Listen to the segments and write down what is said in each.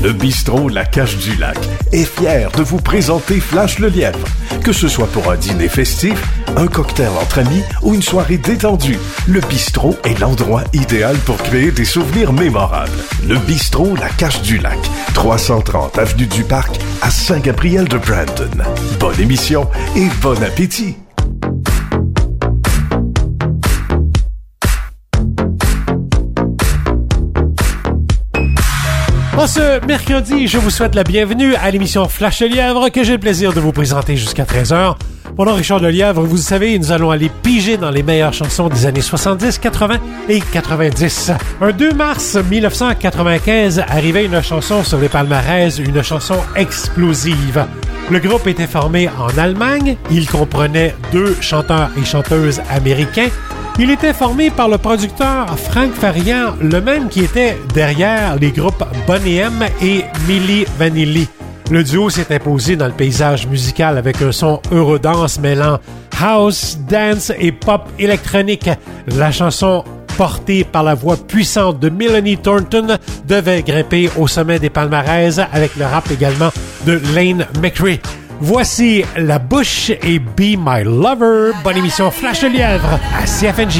Le bistrot La Cache du Lac est fier de vous présenter Flash le Lièvre. Que ce soit pour un dîner festif, un cocktail entre amis ou une soirée détendue, le bistrot est l'endroit idéal pour créer des souvenirs mémorables. Le bistrot La Cache du Lac, 330 avenue du Parc à Saint-Gabriel de Brandon. Bonne émission et bon appétit! En ce mercredi, je vous souhaite la bienvenue à l'émission Flash le Lièvre que j'ai le plaisir de vous présenter jusqu'à 13h. Mon nom est Richard Lelièvre, vous le savez, nous allons aller piger dans les meilleures chansons des années 70, 80 et 90. Un 2 mars 1995 arrivait une chanson sur les palmarès, une chanson explosive. Le groupe était formé en Allemagne, il comprenait 2 chanteurs et chanteuses américains. Il était formé par le producteur Frank Farian, le même qui était derrière les groupes Boney M et Milli Vanilli. Le duo s'est imposé dans le paysage musical avec un son Eurodance mêlant house, dance et pop électronique. La chanson, portée par la voix puissante de Melanie Thornton, devait grimper au sommet des palmarès avec le rap également de Lane McRae. Voici La Bouche et Be My Lover. Bonne émission Flash le Lièvre à CFNJ.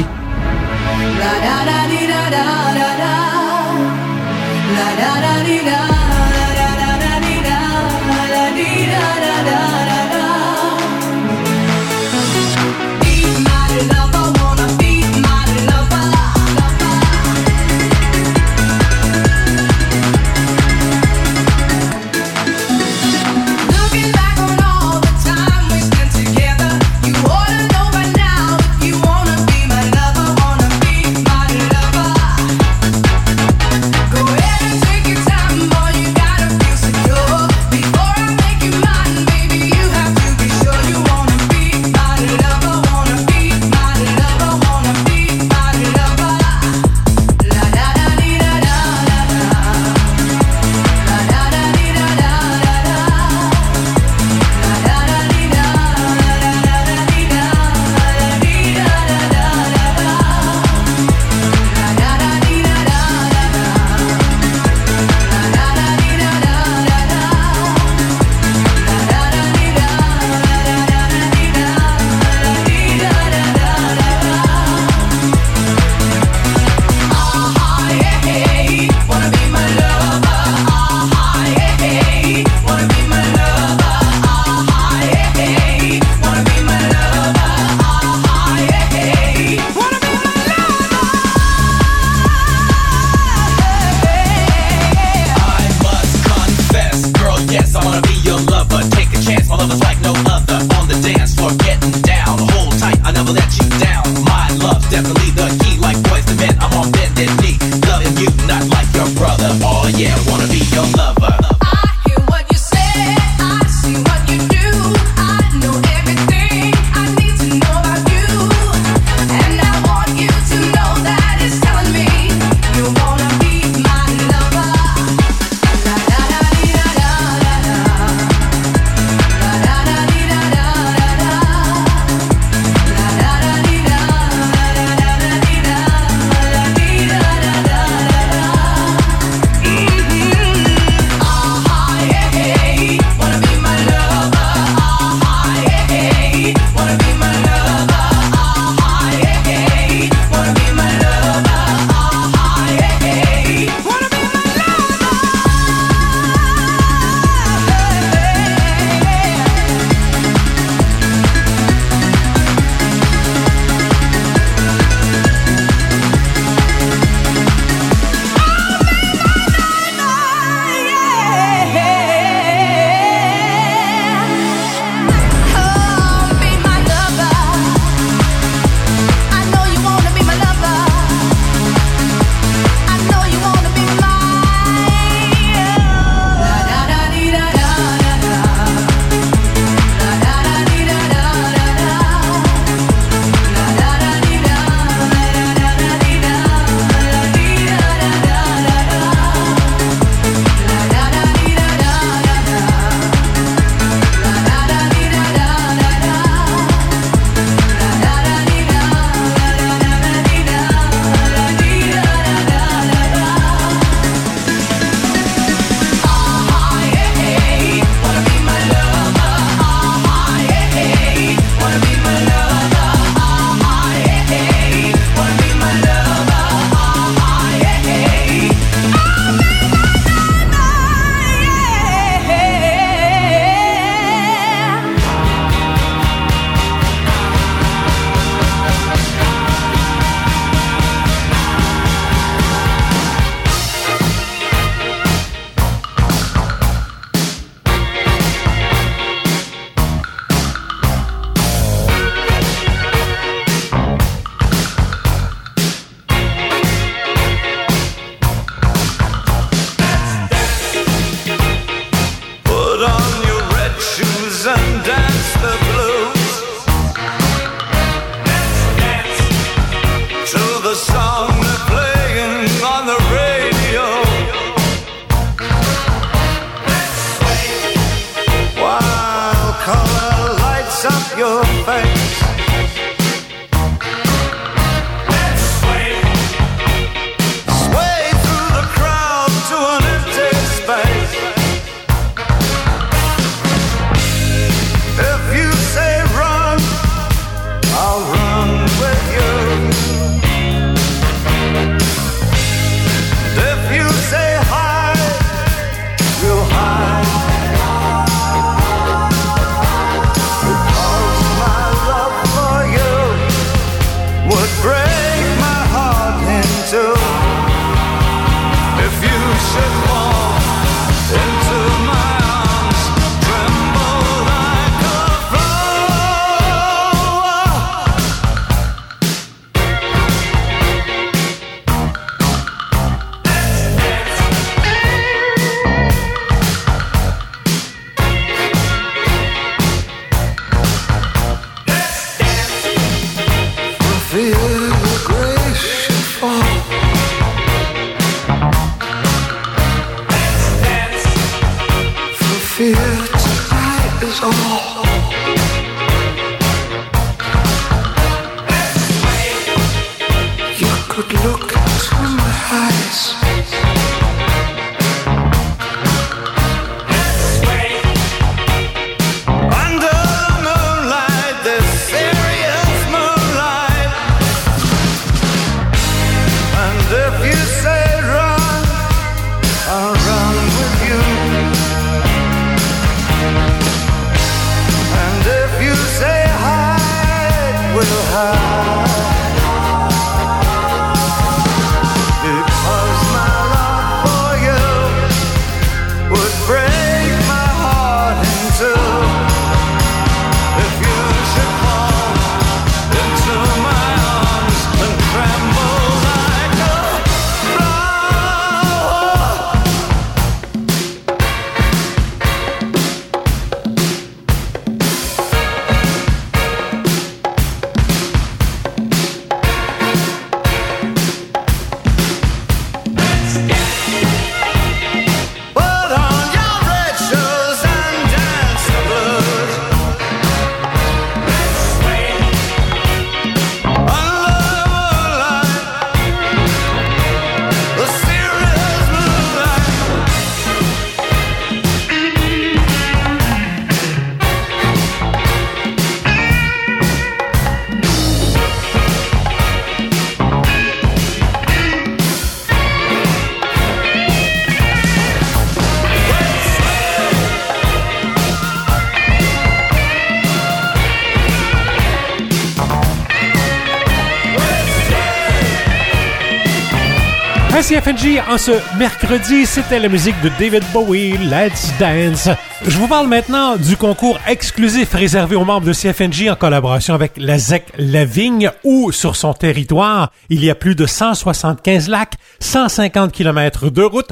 CFNJ, en ce mercredi, c'était la musique de David Bowie, Let's Dance. Je vous parle maintenant du concours exclusif réservé aux membres de CFNJ en collaboration avec la ZEC Lavigne, où, sur son territoire, il y a plus de 175 lacs, 150 km de route,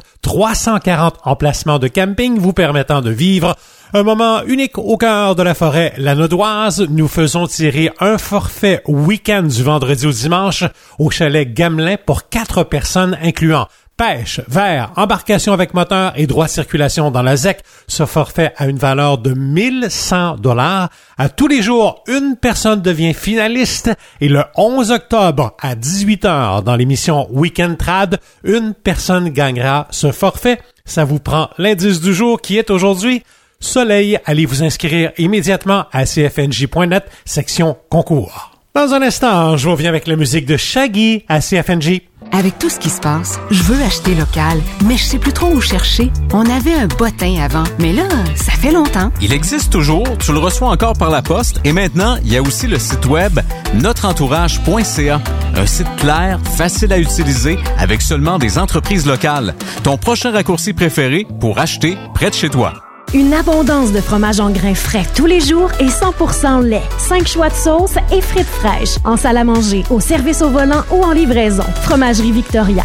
340 emplacements de camping vous permettant de vivre un moment unique au cœur de la forêt lanaudoise. Nous faisons tirer un forfait week-end du vendredi au dimanche au chalet Gamelin pour 4 personnes, incluant pêche, verre, embarcation avec moteur et droit de circulation dans la ZEC. Ce forfait a une valeur de 1100 $. À tous les jours, une personne devient finaliste et le 11 octobre à 18h dans l'émission Weekend Trad, une personne gagnera ce forfait. Ça vous prend l'indice du jour qui est aujourd'hui Soleil. Allez vous inscrire immédiatement à cfnj.net, section concours. Dans un instant, je reviens avec la musique de Shaggy à CFNJ. Avec tout ce qui se passe, je veux acheter local, mais je sais plus trop où chercher. On avait un bottin avant, mais là, ça fait longtemps. Il existe toujours, tu le reçois encore par la poste, et maintenant, il y a aussi le site web notreentourage.ca. Un site clair, facile à utiliser, avec seulement des entreprises locales. Ton prochain raccourci préféré pour acheter près de chez toi. Une abondance de fromage en grains frais tous les jours et 100% lait. 5 choix de sauces et frites fraîches. En salle à manger, au service au volant ou en livraison. Fromagerie Victoria,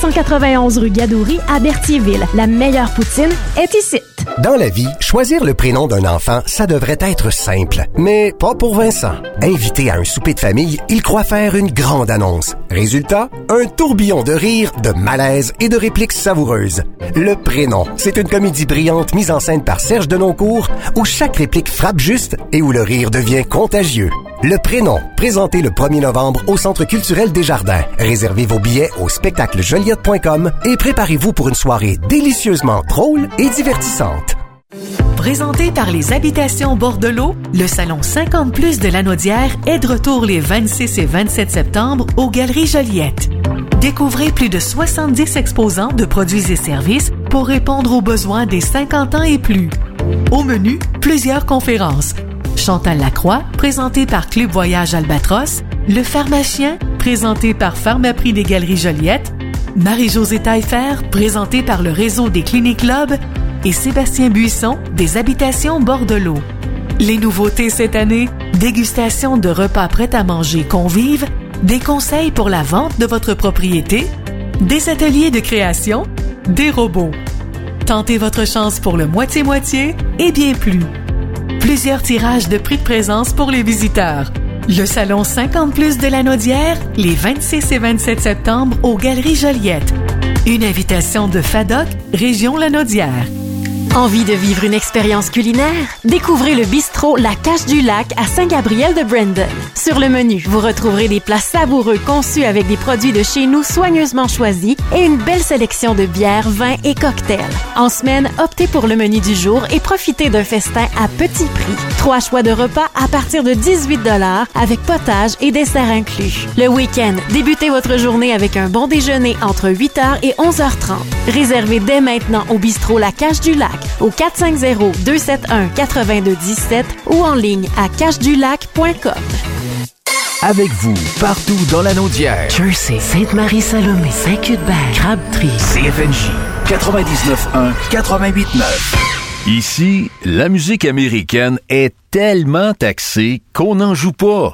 791 rue Gadouri à Berthierville. La meilleure poutine est ici. Dans la vie, choisir le prénom d'un enfant, ça devrait être simple. Mais pas pour Vincent. Invité à un souper de famille, il croit faire une grande annonce. Résultat, un tourbillon de rire, de malaise et de répliques savoureuses. Le prénom, c'est une comédie brillante mise en scène par Serge Denoncourt, où chaque réplique frappe juste et où le rire devient contagieux. Le prénom, présenté le 1er novembre au Centre culturel des Jardins. Réservez vos billets au spectaclejoliette.com et préparez-vous pour une soirée délicieusement drôle et divertissante. Présenté par les Habitations Bordelot, le salon 50+ de Lanaudière est de retour les 26 et 27 septembre aux Galeries Joliette. Découvrez plus de 70 exposants de produits et services pour répondre aux besoins des 50 ans et plus. Au menu, plusieurs conférences. Chantal Lacroix, présentée par Club Voyage Albatros, Le Pharmacien, présenté par Pharmaprix des Galeries Joliette, Marie-Josée Taillefer, présentée par le réseau des Cliniques Club, et Sébastien Buisson, des Habitations Bordelot. Les nouveautés cette année, dégustation de repas prêts à manger convives, des conseils pour la vente de votre propriété, des ateliers de création, des robots. Tentez votre chance pour le moitié-moitié et bien plus. Plusieurs tirages de prix de présence pour les visiteurs. Le salon 50+ de Lanaudière, les 26 et 27 septembre aux Galeries Joliette. Une invitation de FADOC, Région Lanaudière. Envie de vivre une expérience culinaire? Découvrez le bistrot La Cache du Lac à Saint-Gabriel-de-Brandon. Sur le menu, vous retrouverez des plats savoureux conçus avec des produits de chez nous soigneusement choisis et une belle sélection de bières, vins et cocktails. En semaine, optez pour le menu du jour et profitez d'un festin à petit prix. 3 choix de repas à partir de 18 $ avec potage et dessert inclus. Le week-end, débutez votre journée avec un bon déjeuner entre 8h et 11h30. Réservez dès maintenant au bistrot La Cache du Lac au 450-271-8217 ou en ligne à cachedulac.com. Avec vous, partout dans la Naudière. Jersey, Sainte-Marie-Salomé, Saint-Cuthbert, Crabtree. CFNJ 99.1, 88.9. Ici, la musique américaine est tellement taxée qu'on n'en joue pas.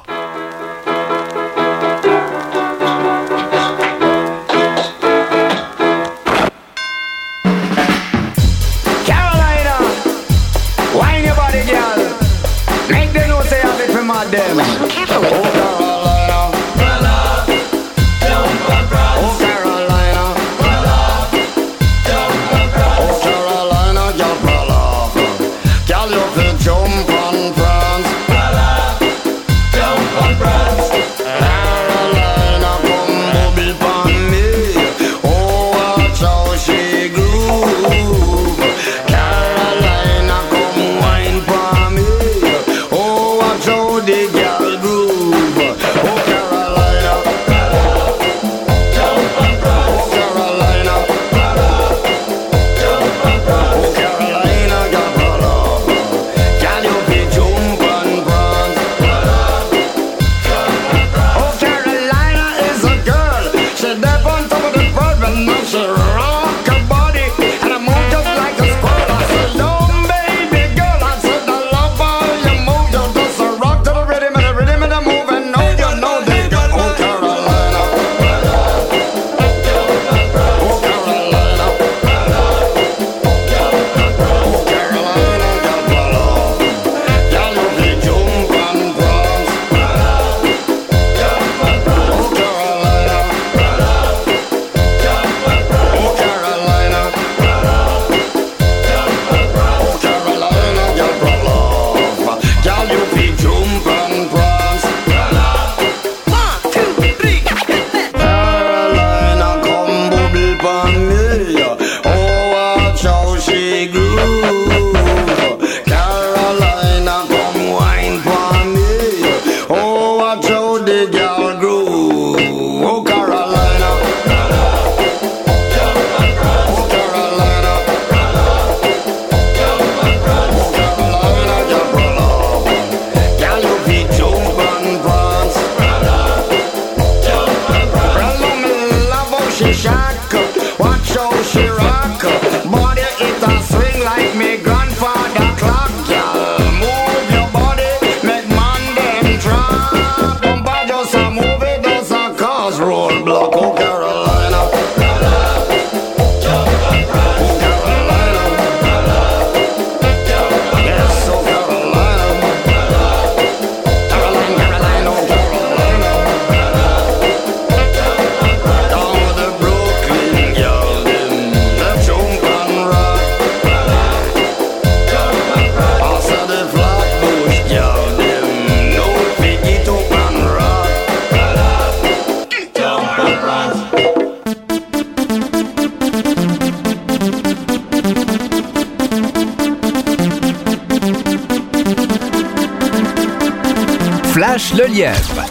Flash le Lièvre.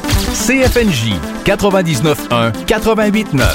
CFNJ 99.1, 88.9.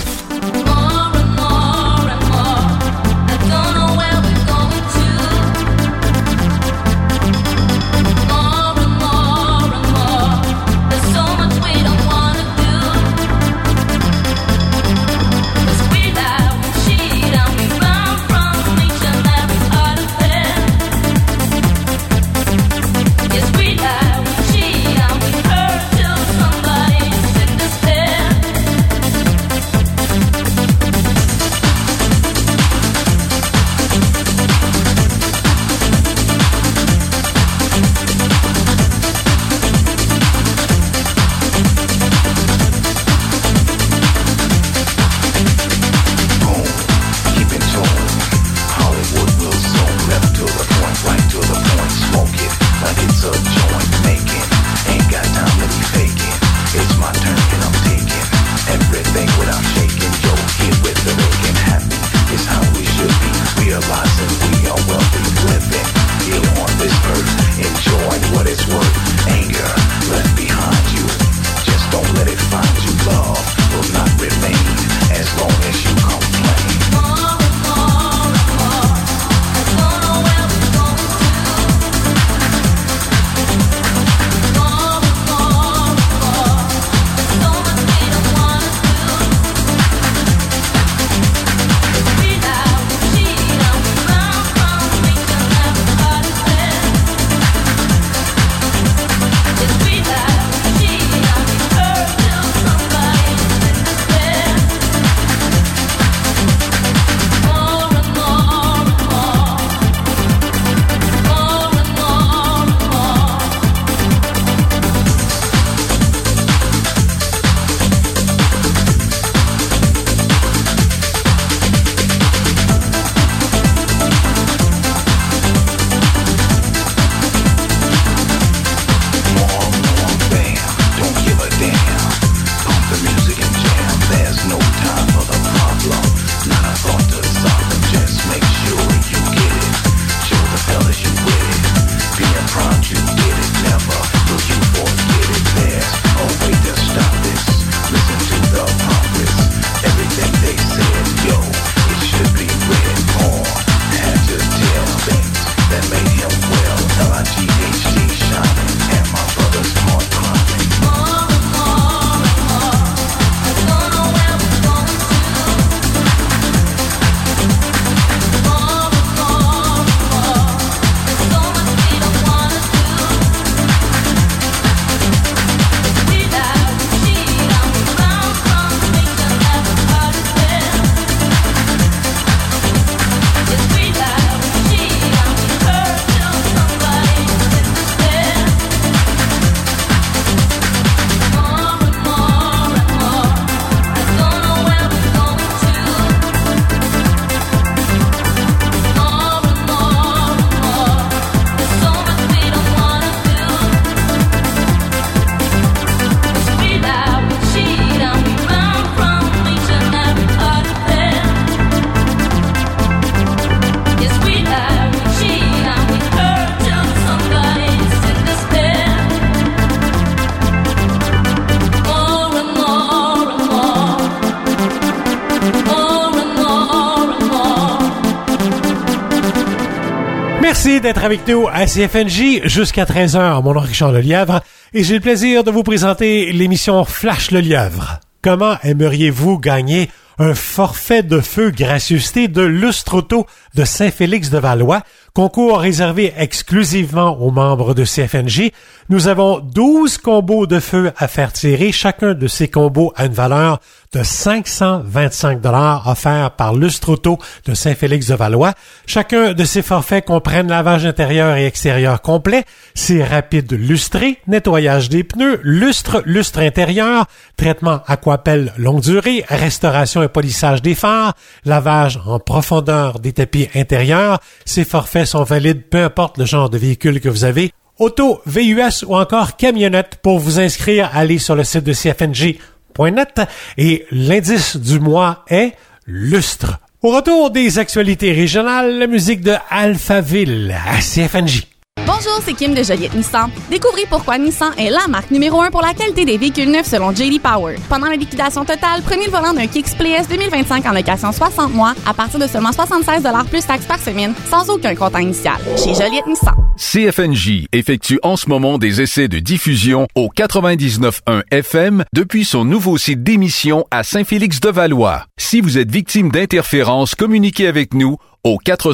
Merci d'être avec nous à CFNJ jusqu'à 13h. Mon nom est Richard Lelièvre et j'ai le plaisir de vous présenter l'émission Flash Lelièvre. Comment aimeriez-vous gagner un forfait de feu gracieuseté de Lustre Auto de Saint-Félix-de-Valois, concours réservé exclusivement aux membres de CFNJ. Nous avons 12 combos de feu à faire tirer. Chacun de ces combos a une valeur de 525 $ offerts par Lustre Auto de Saint-Félix-de-Valois. Chacun de ces forfaits comprennent lavage intérieur et extérieur complet, c'est rapide lustré, nettoyage des pneus, lustre intérieur, traitement aquapelle longue durée, restauration et polissage des phares, lavage en profondeur des tapis intérieurs. Ces forfaits sont valides peu importe le genre de véhicule que vous avez. Auto, VUS ou encore camionnette. Pour vous inscrire, allez sur le site de CFNJ.net et l'indice du mois est lustre. Au retour des actualités régionales, la musique de Alphaville à CFNJ. Bonjour, c'est Kim de Joliette Nissan. Découvrez pourquoi Nissan est la marque numéro 1 pour la qualité des véhicules neufs selon J.D. Power. Pendant la liquidation totale, prenez le volant d'un Kicks Play S 2025 en location 60 mois à partir de seulement 76 $ plus taxes par semaine, sans aucun comptant initial. Chez Joliette Nissan. CFNJ effectue en ce moment des essais de diffusion au 99.1 FM depuis son nouveau site d'émission à Saint-Félix-de-Valois. Si vous êtes victime d'interférences, communiquez avec nous au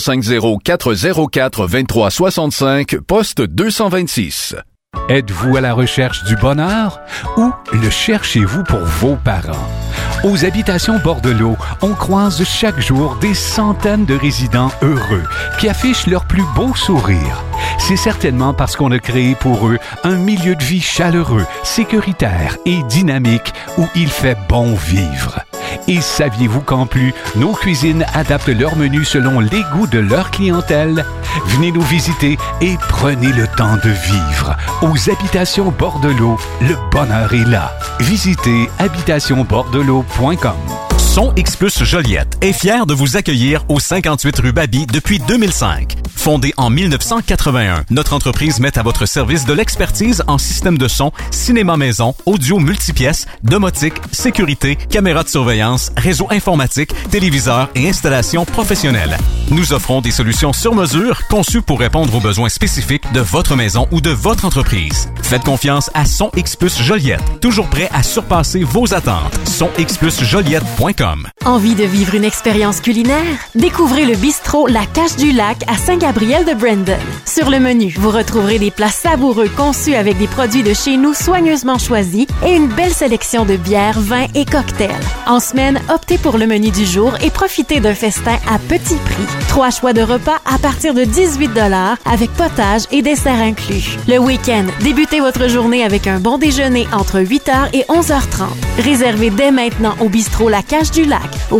450-404-2365, poste 226. Êtes-vous à la recherche du bonheur ou le cherchez-vous pour vos parents? Aux Habitations Bordelot, on croise chaque jour des centaines de résidents heureux qui affichent leur plus beau sourire. C'est certainement parce qu'on a créé pour eux un milieu de vie chaleureux, sécuritaire et dynamique où il fait bon vivre. Et saviez-vous qu'en plus, nos cuisines adaptent leur menu selon les goûts de leur clientèle? Venez nous visiter et prenez le temps de vivre. Aux Habitations Bordelot, le bonheur est là. Visitez habitationbordelot.com. Son X Plus Joliette est fier de vous accueillir au 58 rue Baby depuis 2005. Fondée en 1981, notre entreprise met à votre service de l'expertise en système de son, cinéma maison, audio multipièces, domotique, sécurité, caméras de surveillance, réseau informatique, téléviseurs et installations professionnelles. Nous offrons des solutions sur mesure conçues pour répondre aux besoins spécifiques de votre maison ou de votre entreprise. Faites confiance à Son X Plus Joliette, toujours prêt à surpasser vos attentes. sonxplusjoliette.com. Envie de vivre une expérience culinaire? Découvrez le bistrot La Cache du Lac à Saint-Gabriel-de-Brandon. Sur le menu, vous retrouverez des plats savoureux conçus avec des produits de chez nous soigneusement choisis et une belle sélection de bières, vins et cocktails. En semaine, optez pour le menu du jour et profitez d'un festin à petit prix. 3 choix de repas à partir de 18 $ avec potage et dessert inclus. Le week-end, débutez votre journée avec un bon déjeuner entre 8h et 11h30. Réservez dès maintenant au bistrot La Cache du Lac au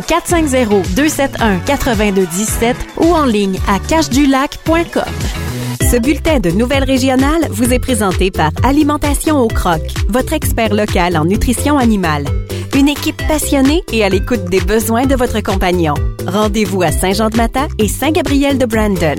450-271-8217 ou en ligne à cachedulac.com. Ce bulletin de nouvelles régionales vous est présenté par Alimentation au Croc, votre expert local en nutrition animale. Une équipe passionnée et à l'écoute des besoins de votre compagnon. Rendez-vous à Saint-Jean-de-Mata et Saint-Gabriel-de-Brandon.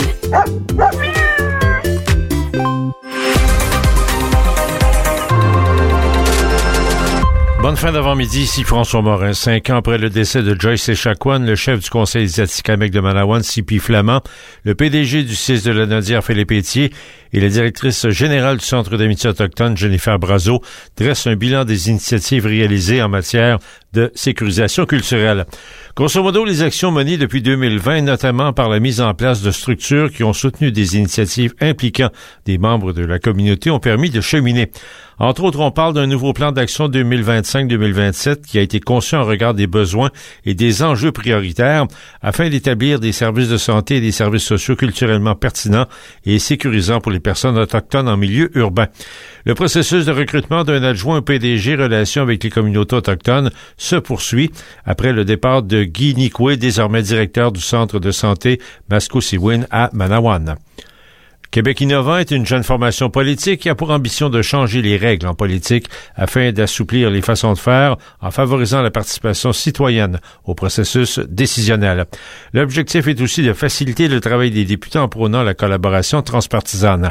Bonne fin d'avant-midi, ici François Morin. 5 ans après le décès de Joyce Echaquan, le chef du Conseil des Atikamekw de Manawan, Sipi Flamand, le PDG du CIS de la Naudière, Philippe Étier, et la directrice générale du Centre d'amitié autochtone, Jennifer Brazo, dressent un bilan des initiatives réalisées en matière de sécurisation culturelle. Grosso modo, les actions menées depuis 2020, notamment par la mise en place de structures qui ont soutenu des initiatives impliquant des membres de la communauté, ont permis de cheminer. Entre autres, on parle d'un nouveau plan d'action 2025-2027 qui a été conçu en regard des besoins et des enjeux prioritaires afin d'établir des services de santé et des services sociaux culturellement pertinents et sécurisants pour les personnes autochtones en milieu urbain. Le processus de recrutement d'un adjoint au PDG relation avec les communautés autochtones se poursuit après le départ de Guy Nikwe, désormais directeur du centre de santé Masco-Siwin à Manawan. Québec innovant est une jeune formation politique qui a pour ambition de changer les règles en politique afin d'assouplir les façons de faire en favorisant la participation citoyenne au processus décisionnel. L'objectif est aussi de faciliter le travail des députés en prônant la collaboration transpartisane.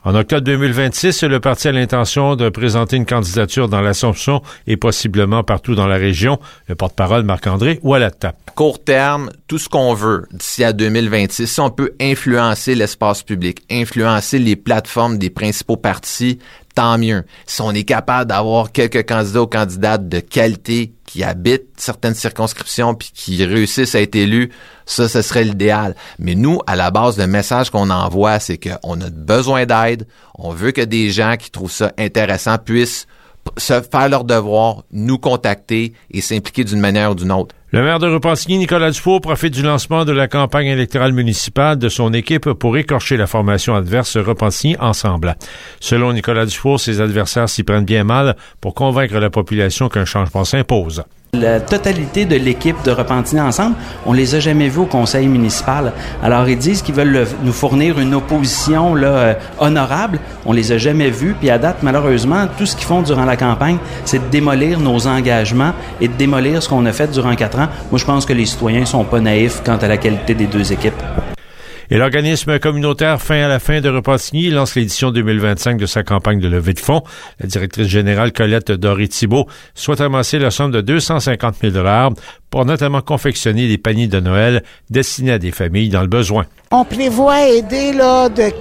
En octobre 2026, le parti a l'intention de présenter une candidature dans l'Assomption et possiblement partout dans la région. Le porte-parole Marc-André Ouellata. Court terme, tout ce qu'on veut d'ici à 2026, si on peut influencer l'espace public, influencer les plateformes des principaux partis, tant mieux. Si on est capable d'avoir quelques candidats ou candidates de qualité qui habitent certaines circonscriptions puis qui réussissent à être élus, ça, ce serait l'idéal. Mais nous, à la base, le message qu'on envoie, c'est qu'on a besoin d'aide. On veut que des gens qui trouvent ça intéressant puissent se faire leur devoir, nous contacter et s'impliquer d'une manière ou d'une autre. Le maire de Repentigny, Nicolas Dufour, profite du lancement de la campagne électorale municipale de son équipe pour écorcher la formation adverse Repentigny Ensemble. Selon Nicolas Dufour, ses adversaires s'y prennent bien mal pour convaincre la population qu'un changement s'impose. La totalité de l'équipe de Repentigny Ensemble, on les a jamais vus au conseil municipal. Alors, ils disent qu'ils veulent nous fournir une opposition honorable. On les a jamais vus. Puis à date, malheureusement, tout ce qu'ils font durant la campagne, c'est de démolir nos engagements et de démolir ce qu'on a fait durant 4 ans. Moi, je pense que les citoyens sont pas naïfs quant à la qualité des deux équipes. Et l'organisme communautaire Fin à la fin de Repentigny lance l'édition 2025 de sa campagne de levée de fonds. La directrice générale Colette Doré-Thibault souhaite amasser la somme de 250 000 $ pour notamment confectionner des paniers de Noël destinés à des familles dans le besoin. On prévoit aider de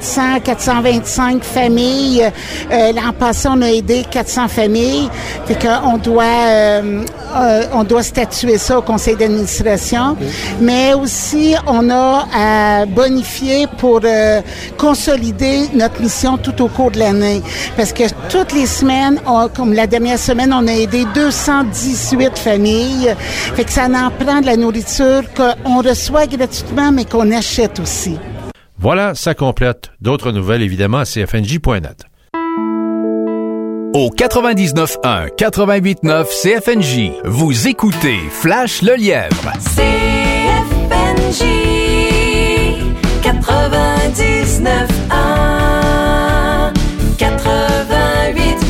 425 familles. L'an passé, on a aidé 400 familles. Fait qu'on doit statuer ça au conseil d'administration. Mais aussi, on a à bonifier pour consolider notre mission tout au cours de l'année. Parce que toutes les semaines, comme la dernière semaine, on a aidé 218 familles. Fait que ça en prend de la nourriture qu'on reçoit gratuitement, mais qu'on achète aussi. Voilà, ça complète. D'autres nouvelles, évidemment, à cfnj.net. Au 99.1, 88.9 CFNJ, vous écoutez Flash le Lièvre. CFNJ 99.1 88.9.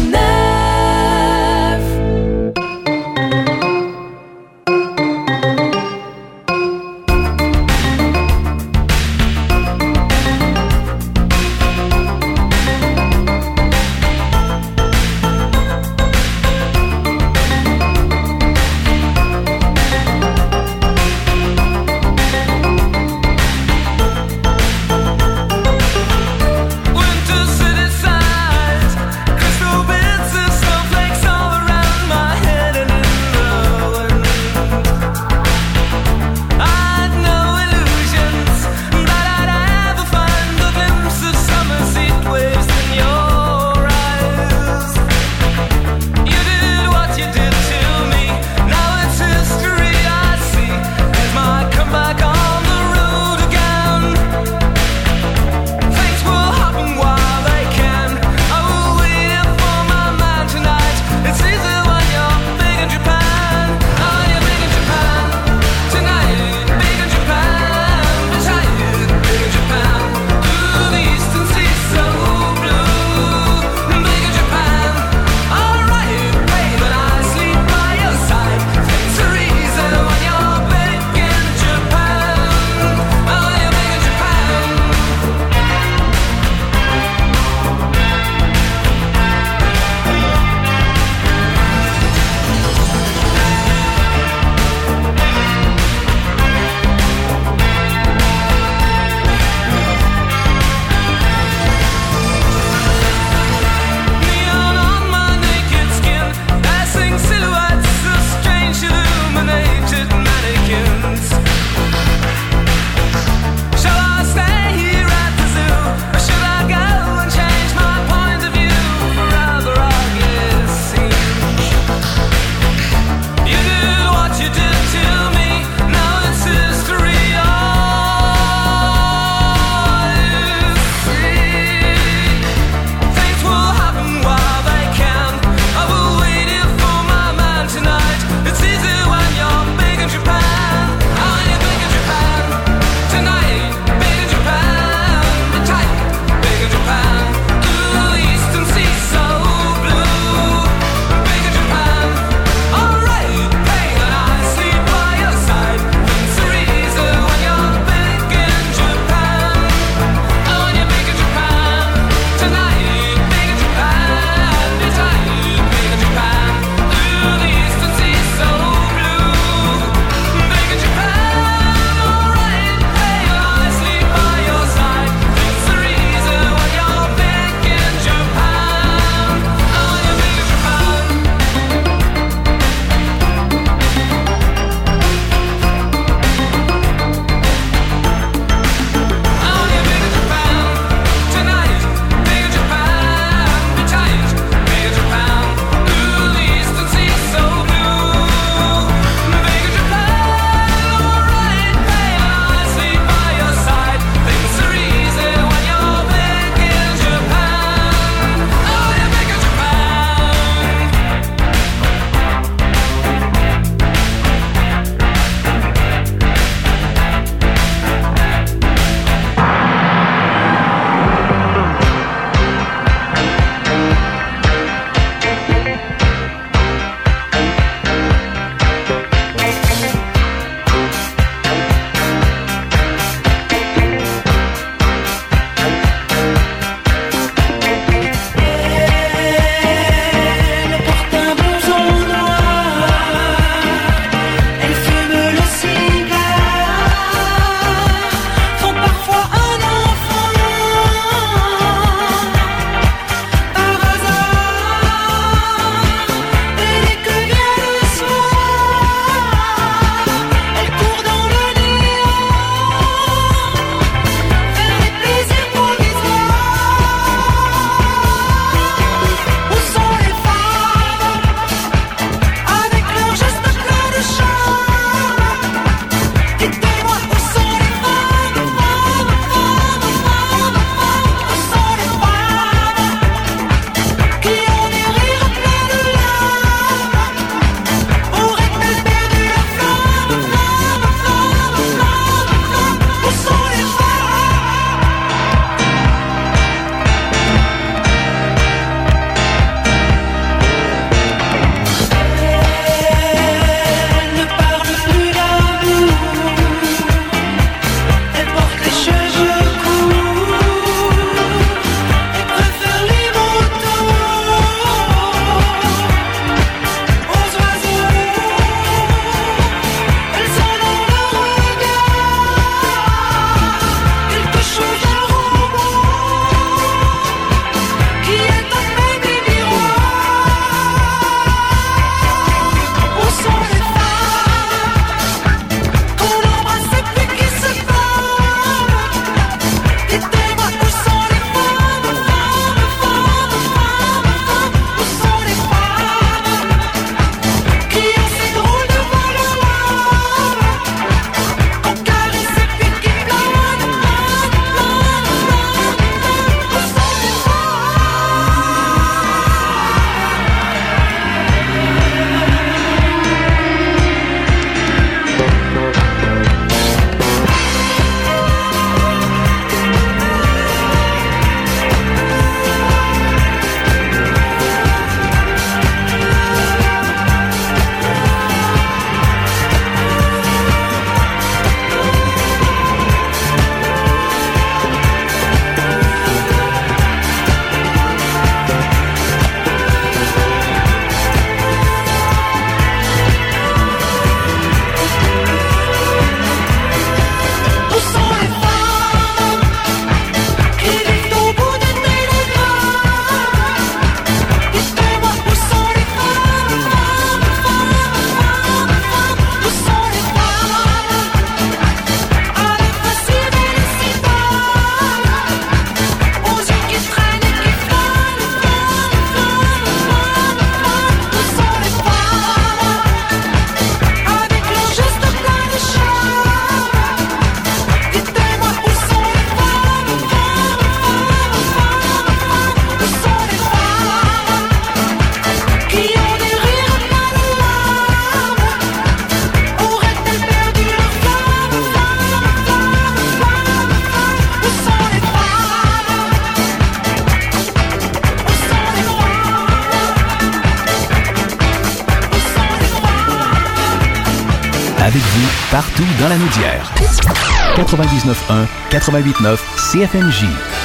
Avec vous, partout dans la Naudière. 99.1, 88.9 CFMJ.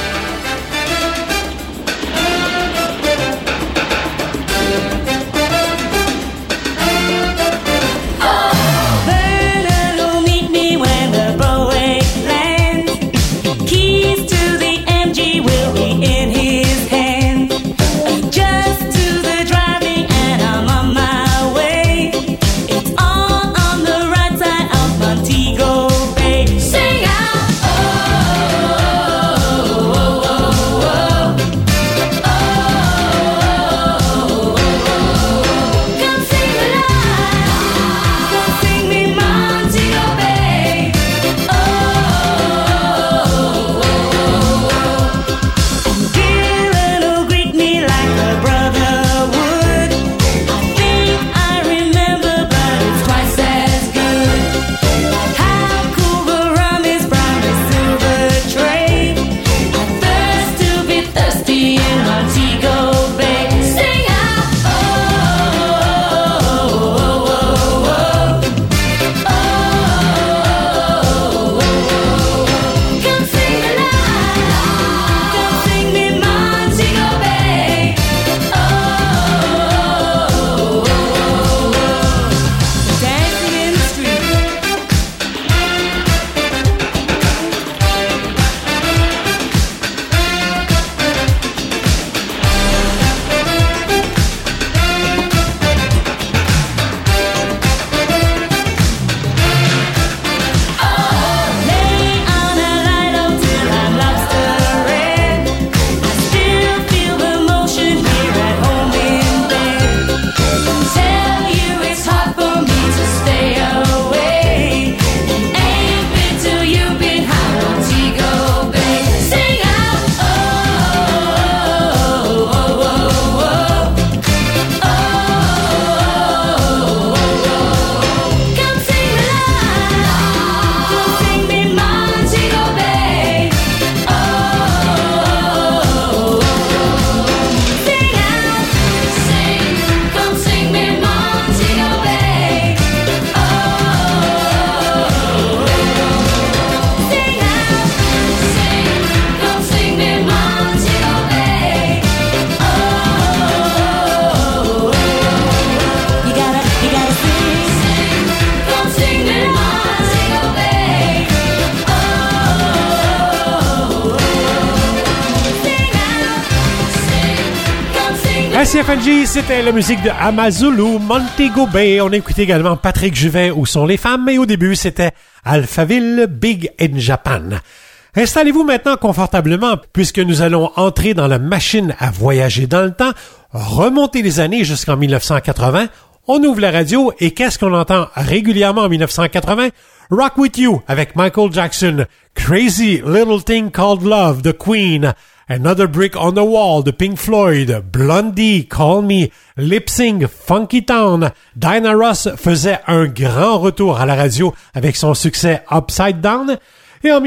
CFNJ, c'était la musique de Amazulu, Montego Bay. On a écouté également Patrick Juvet, Où sont les femmes? Et au début, c'était Alphaville, Big in Japan. Installez-vous maintenant confortablement puisque nous allons entrer dans la machine à voyager dans le temps, remonter les années jusqu'en 1980. On ouvre la radio et qu'est-ce qu'on entend régulièrement en 1980? Rock With You avec Michael Jackson, Crazy Little Thing Called Love de Queen, Another Brick on the Wall de Pink Floyd, Blondie, Call Me, Lip Sync, Funky Town. Diana Ross faisait un grand retour à la radio avec son succès Upside Down. Et en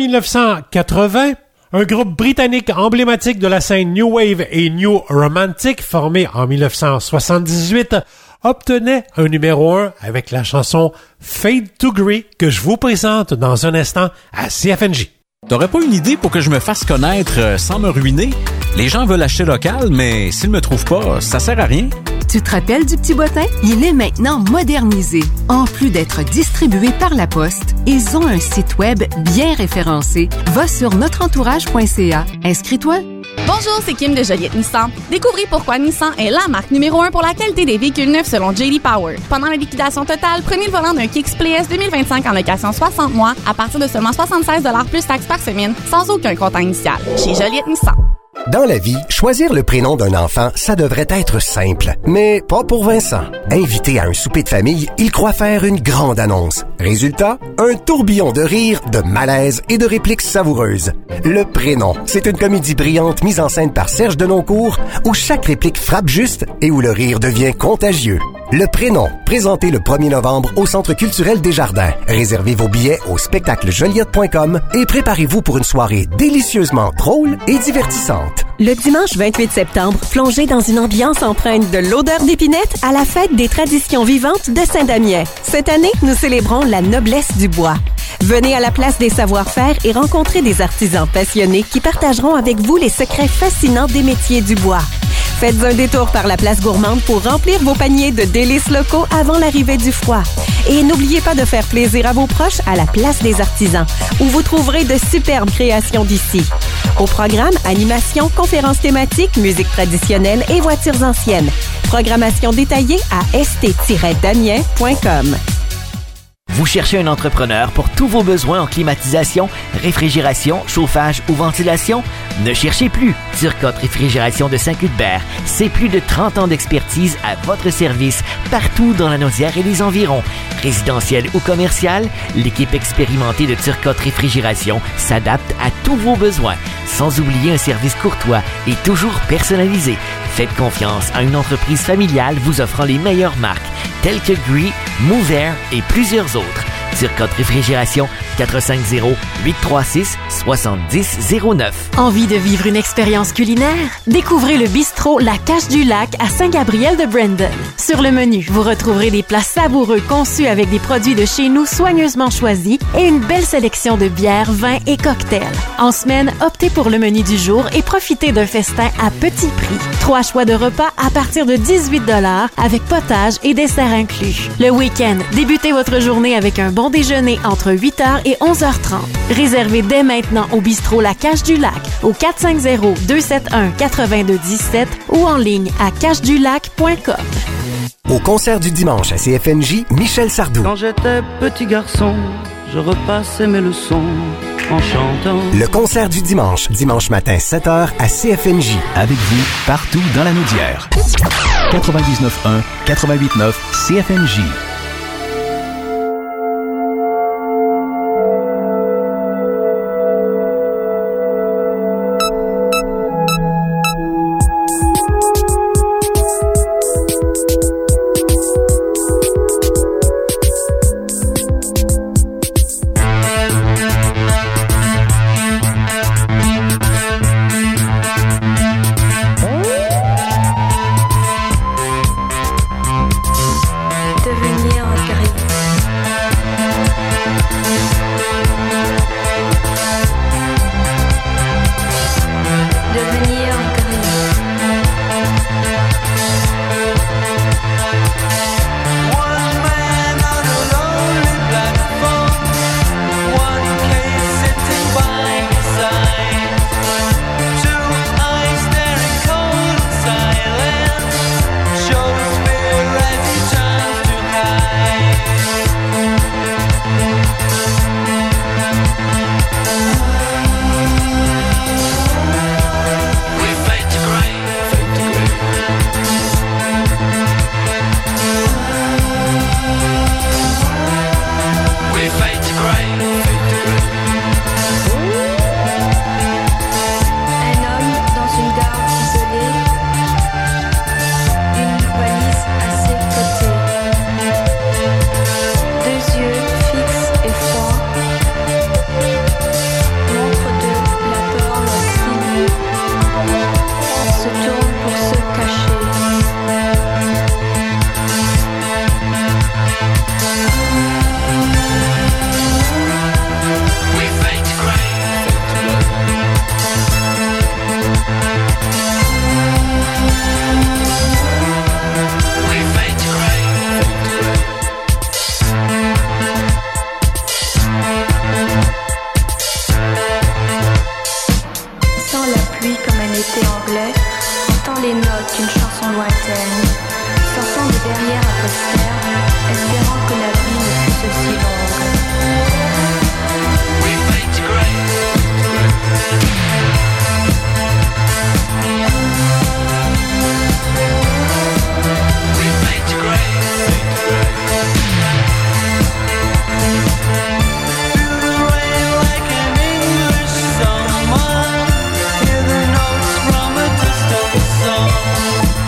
1980, un groupe britannique emblématique de la scène New Wave et New Romantic, formé en 1978, obtenait un numéro 1 avec la chanson Fade to Grey que je vous présente dans un instant à CFNJ. T'aurais pas une idée pour que je me fasse connaître sans me ruiner? Les gens veulent acheter local, mais s'ils me trouvent pas, ça sert à rien. Tu te rappelles du Petit Bottin? Il est maintenant modernisé. En plus d'être distribué par la Poste, ils ont un site web bien référencé. Va sur notreentourage.ca. Inscris-toi. Bonjour, c'est Kim de Joliette Nissan. Découvrez pourquoi Nissan est la marque numéro 1 pour la qualité des véhicules neufs selon J.D. Power. Pendant la liquidation totale, prenez le volant d'un Kicks Play S 2025 en location 60 mois à partir de seulement 76 $ plus taxes par semaine, sans aucun comptant initial. Chez Joliette Nissan. Dans la vie, choisir le prénom d'un enfant, ça devrait être simple. Mais pas pour Vincent. Invité à un souper de famille, il croit faire une grande annonce. Résultat, un tourbillon de rire, de malaise et de répliques savoureuses. Le prénom, c'est une comédie brillante mise en scène par Serge Denoncourt, où chaque réplique frappe juste et où le rire devient contagieux. Le prénom, présenté le 1er novembre au Centre culturel Desjardins. Réservez vos billets au spectaclejoliette.com et préparez-vous pour une soirée délicieusement drôle et divertissante. Le dimanche 28 septembre, plongez dans une ambiance empreinte de l'odeur d'épinette à la fête des traditions vivantes de Saint-Damien. Cette année, nous célébrons la noblesse du bois. Venez à la place des savoir-faire et rencontrez des artisans passionnés qui partageront avec vous les secrets fascinants des métiers du bois. Faites un détour par la place gourmande pour remplir vos paniers de délices locaux avant l'arrivée du froid. Et n'oubliez pas de faire plaisir à vos proches à la place des artisans, où vous trouverez de superbes créations d'ici. Au programme, animation, conférences thématiques, musique traditionnelle et voitures anciennes. Programmation détaillée à st-damien.com. Vous cherchez un entrepreneur pour tous vos besoins en climatisation, réfrigération, chauffage ou ventilation? Ne cherchez plus. Turcotte Réfrigération de Saint-Cuthbert, c'est plus de 30 ans d'expertise à votre service partout dans la Naudière et les environs. Résidentiel ou commercial, l'équipe expérimentée de Turcotte Réfrigération s'adapte à tous vos besoins, sans oublier un service courtois et toujours personnalisé. Faites confiance à une entreprise familiale vous offrant les meilleures marques, telles que Gree, Move Air et plusieurs autres. Turcotte Réfrigération, 450-836-7009. Envie de vivre une expérience culinaire? Découvrez le bistrot La Cache du Lac à Saint-Gabriel de Brandon. Sur le menu, vous retrouverez des plats savoureux conçus avec des produits de chez nous soigneusement choisis et une belle sélection de bières, vins et cocktails. En semaine, optez pour le menu du jour et profitez d'un festin à petit prix. 3 choix de repas à partir de 18 $ avec potage et dessert inclus. Le week-end, débutez votre journée avec un bon déjeuner entre 8h et 11h30. Réservez dès maintenant au bistrot La Cache du Lac au 450-271-8217 ou en ligne à cachedulac.com. Au concert du dimanche à CFNJ, Michel Sardou. Quand j'étais petit garçon, je repassais mes leçons en chantant. Le concert du dimanche matin 7h à CFNJ. Avec vous, partout dans la Naudière. 99.1, 88.9 CFNJ.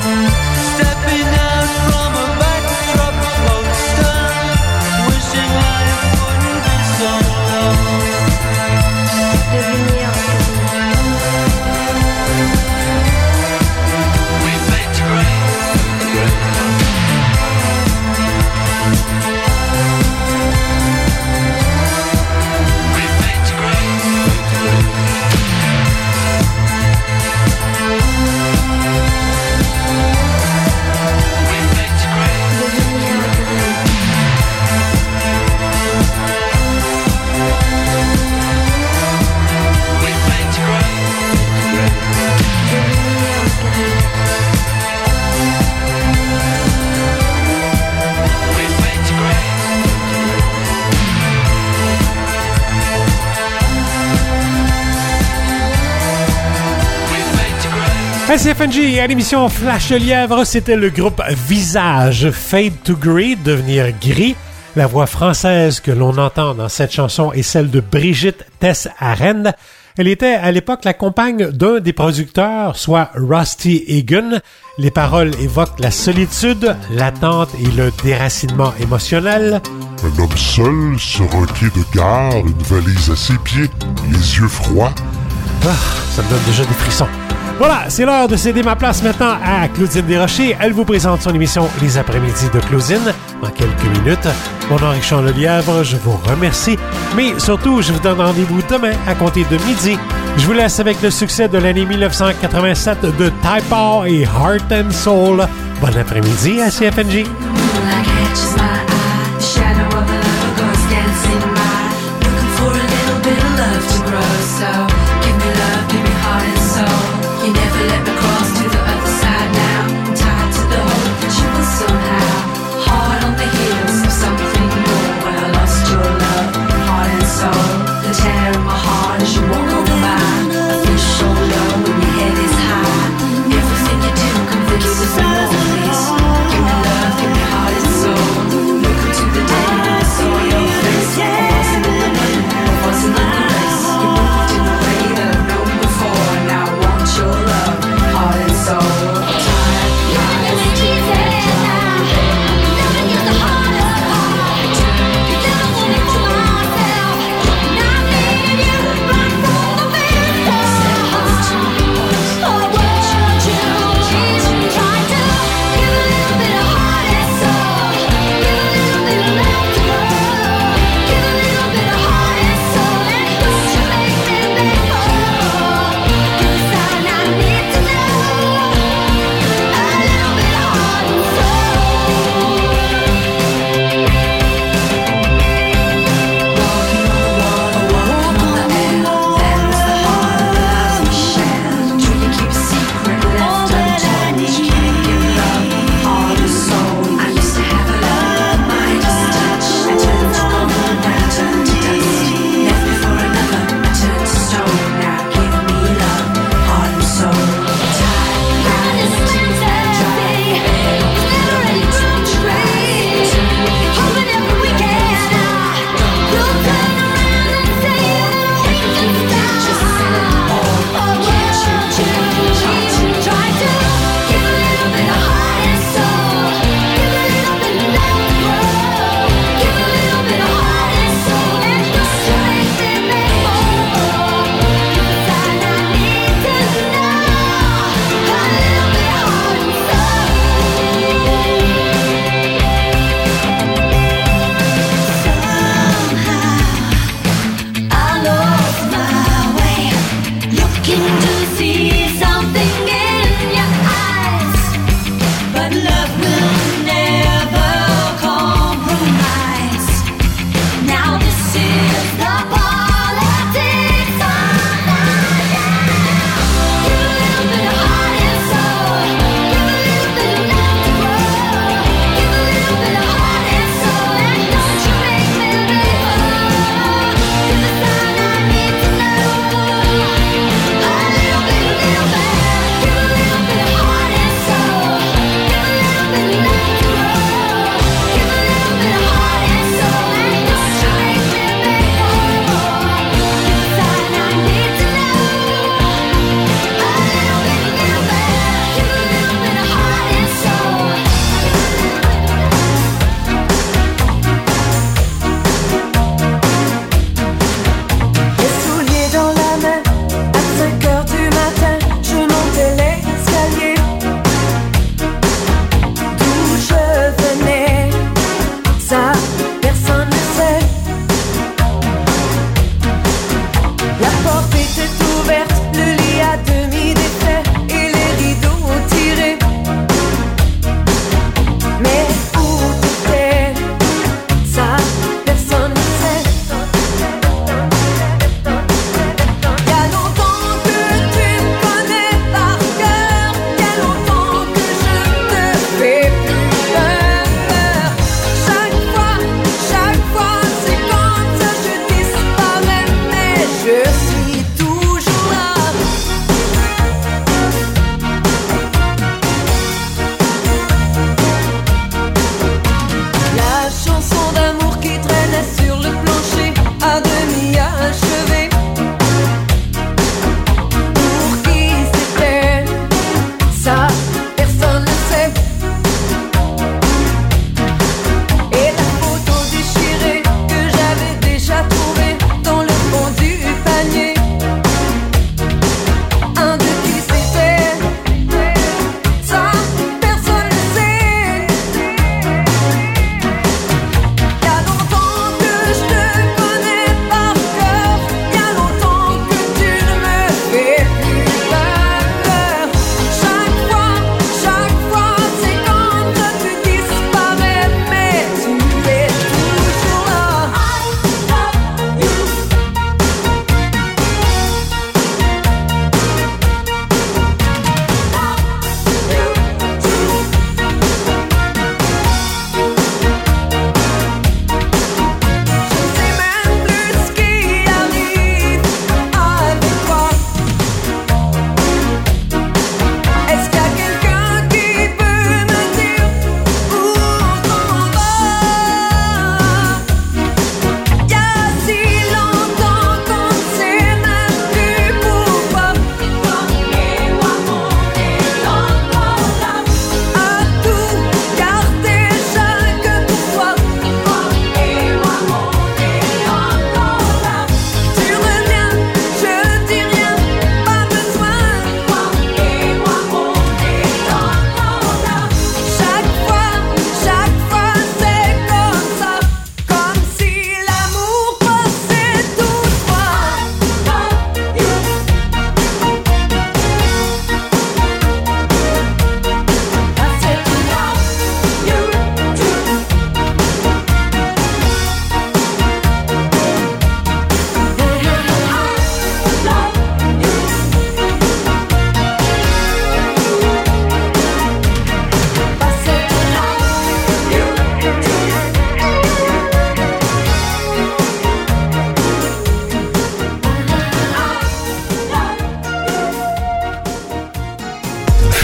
Stepping out from a backdrop poster, wishing I À CFNJ, à l'émission Flash le Lièvre, c'était le groupe Visage, Fade to Grey, devenir gris. La voix française que l'on entend dans cette chanson est celle de Brigitte Tess-Arend. Elle était à l'époque la compagne d'un des producteurs, soit Rusty Egan. Les paroles évoquent la solitude, l'attente et le déracinement émotionnel. Un homme seul sur un quai de gare, une valise à ses pieds, les yeux froids. Ah, ça me donne déjà des frissons. Voilà, c'est l'heure de céder ma place maintenant à Claudine Desrochers. Elle vous présente son émission Les après-midi de Claudine dans quelques minutes. Mon nom est Richard Lelièvre, je vous remercie. Mais surtout, je vous donne rendez-vous demain à compter de midi. Je vous laisse avec le succès de l'année 1987 de Type et Heart and Soul. Bon après-midi à CFNJ. You never let me cross to the other side now. I'm tied to the hole that you were somehow. Hard on the heels of something more. When I lost your love, heart and soul. The tear in my heart as you walk on by. I feel so low when your head is high. Everything you do, come forgive me more, please. Give me love, give me heart and soul.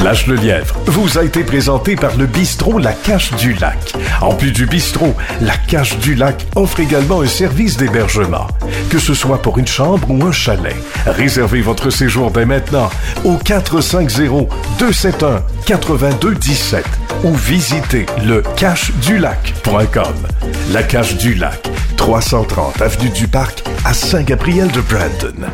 Flash le Lièvre vous a été présenté par le bistrot La Cache du Lac. En plus du bistrot, La Cache du Lac offre également un service d'hébergement. Que ce soit pour une chambre ou un chalet, réservez votre séjour dès maintenant au 450-271-8217 ou visitez le cachedulac.com. La Cache du Lac, 330 avenue du Parc à Saint-Gabriel-de-Brandon.